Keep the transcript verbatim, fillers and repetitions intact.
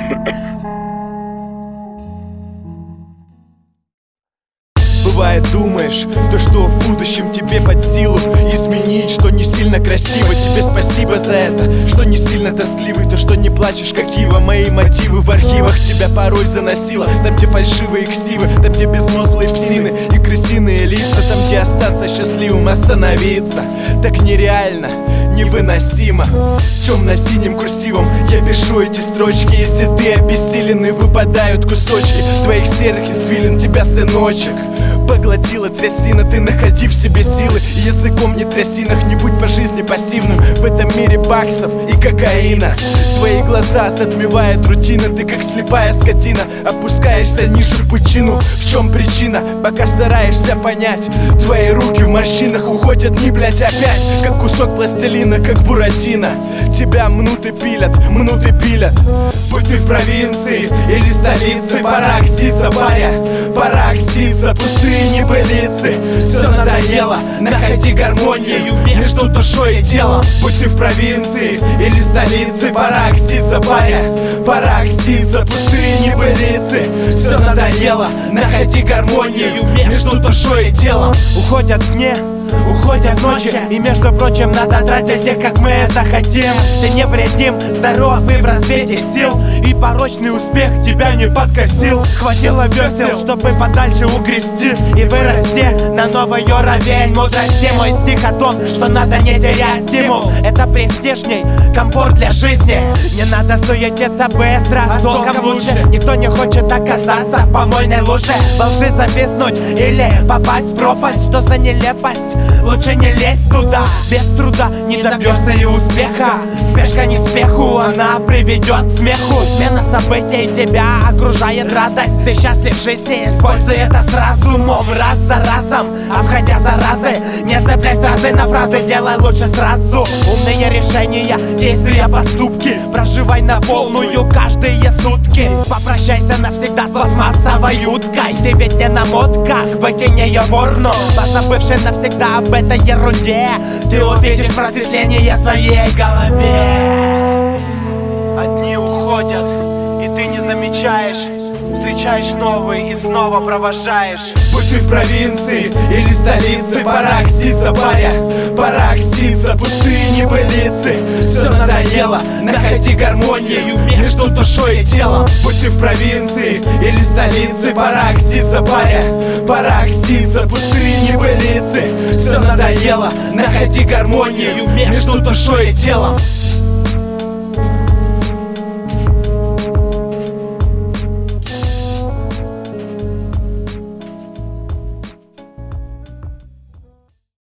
Бывает, думаешь, то, что в будущем тебе под силу изменить, что не сильно красиво. Тебе спасибо за это, что не сильно тоскливый, то, что не плачешь, как Ива. Мои мотивы в архивах тебя порой заносило. Там, где фальшивые ксивы, там, где безмозглые псины и крысиные лица. Там, где остаться счастливым, остановиться так нереально, невыносимо. Темно-синим курсивом я пишу эти строчки. Если ты обессилен и выпадают кусочки твоих серых извилин, тебя, сыночек, поглотила трясина, ты находи в себе силы. И языком не трясинах, не будь по жизни пассивным в этом мире баксов и кокаина. Твои глаза затмевает рутина, ты как слепая скотина опускаешься ниже в пучину. В чем причина? Пока стараешься понять, твои руки в морщинах уходят дни, блять, опять как кусок пластилина, как буратино. Тебя мнут и пилят, мнут и пилят. Будь ты в провинции или столице, пора кститься, паря, пора кститься. Пустые небылицы, все надоело, находи гармонию между душой и телом. Будь ты в провинции или столице, пора кститься, паря, пора кститься. Пустые небылицы, все надоело, находи гармонию между душой и телом. Уходят дни, уходят ночи, и между прочим надо тратить их, как мы захотим. Ты невредим, здоров и в рассвете сил, и порочный успех тебя не подкосил. Хватило весел, чтобы подальше угрести и вырасти на новый уровень мудрости. Мой стих о том, что надо не терять стимул, это престижней, комфорт для жизни. Не надо суетиться быстро, с толком лучше. Никто не хочет оказаться в помойной луже, во лжи зависнуть или попасть в пропасть. Что за нелепость? Лучше не лезь туда, без труда не добьешься и успеха. Спешка не к спеху, она приведет к смеху. Смена событий тебя окружает радость. Ты счастлив в жизни, используй это сразу, умом, раз за разом, обходя заразы. Не цепляй стразы на фразы, делай лучше сразу. Умные решения, действия, поступки. Проживай на полную каждые сутки. Попрощайся навсегда с пластмассовой уткой. Ты ведь не на мотках, выкинь ее в урну. Позабывший навсегда об этой ерунде, ты увидишь просветление в своей голове. Одни уходят, и ты не замечаешь. Встречаешь новый и снова провожаешь. Будь ты в провинции или столице, пора кститься, паря, пора кститься. Пустые небылицы, все надоело, находи гармонию между душой и телом. Будь ты в провинции или столице, пора кститься, паря, пора кститься. Пустые небылицы, все надоело, находи гармонию между душой и телом.